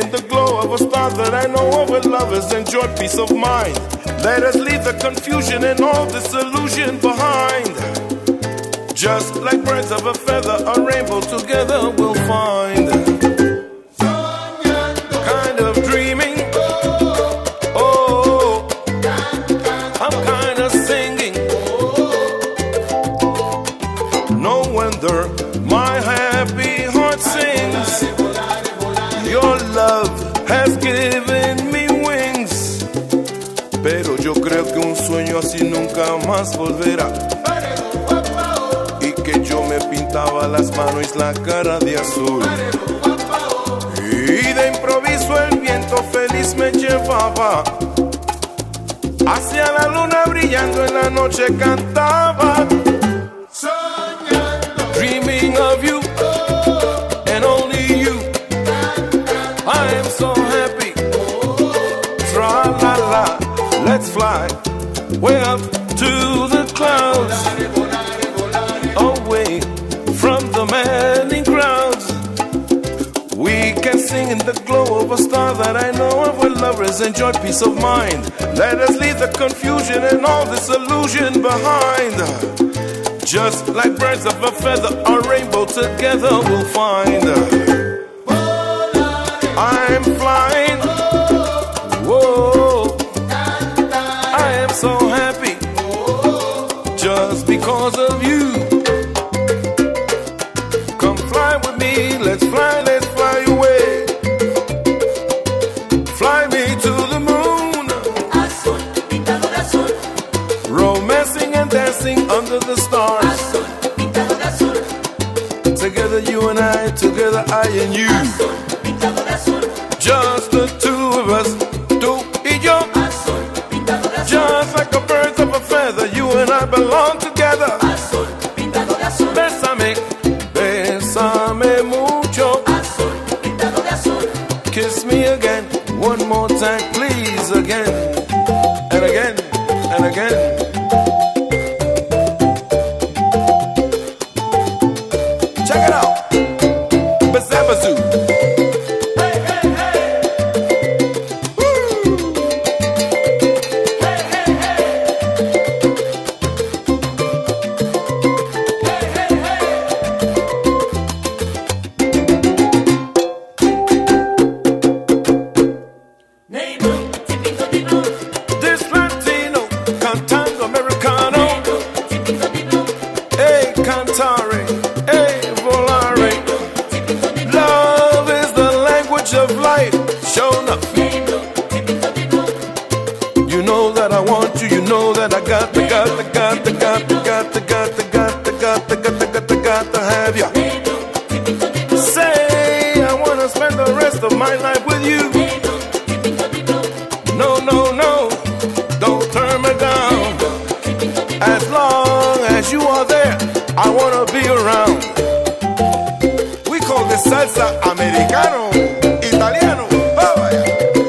in the glow of a star that I know of where lovers enjoy peace of mind. Let us leave the confusion and all disillusion behind. Just like birds of a feather, a rainbow together we'll find. Kind of dreaming, oh, I'm kind of singing. No wonder my happy heart sings. Your love has given me wings. Pero yo creo que un sueño así nunca más volverá. Y que yo me pintaba las manos y la cara de azul. Y de improviso el viento feliz me llevaba hacia la luna brillando en la noche cantaba. Dreaming of you and only you. I am so happy. Tra la la, let's fly way up to the clouds, away from the maddening crowds. We can sing in the glow of a star that I know of where lovers enjoy peace of mind. Let us leave the confusion and all disillusion behind. Just like birds of a feather, a rainbow together we'll find. I'm flying, whoa, I am so happy, just because of you. Come fly with me, let's fly away. Fly me to the moon, azul, pintado de azul, romancing and dancing under the stars. azul, pintado de azul, Together you and I, together I and you. azul, pintado de azul, Just the two of us, tú y yo. azul, pintado de azul, Just like a birds of a feather, you and I belong together. azul, pintado de azul, Bésame, bésame mucho. azul, pintado de azul, Kiss me again, one more time, please, again, and again, and again. Check it out. Bazabazoo. hey, hey, hey, Woo. hey, hey, hey, hey, hey, hey. Neighbor, tipito di blu, This Latino cantando americano. neighbor, tipito di blu, Hey, cantare, hey, volare. tipito di blu, Love is the language of life. Show enough. neighbor, tipito di blu, You know that I want you. You know that I got to have you. neighbor, tipito di blu, Say I wanna spend the rest of my life with you. neighbor, tipito di blu, No, no, no, don't turn me down. tipito di blu. As long as you are there, I wanna be around. We call this salsa americano, italiano. Oh, yeah.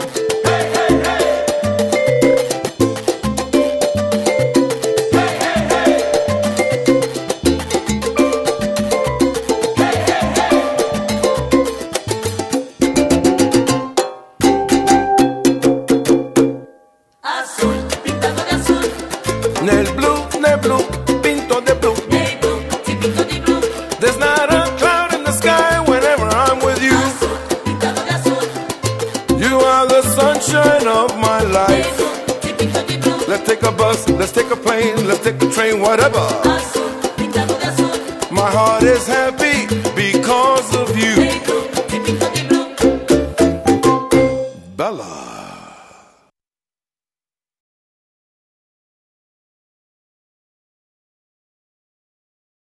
Azul, pintado de azul, Nel blu, pinto de blue. neighbor, tipito di blu, There's not a cloud in the sky whenever I'm with you. azul, pintado de azul, You are the sunshine of my life. neighbor, tipito di blu, Let's take a bus, let's take a plane, let's take a train, whatever. azul, pintado de azul, My heart is happy because of you. neighbor, tipito di blu. Bella.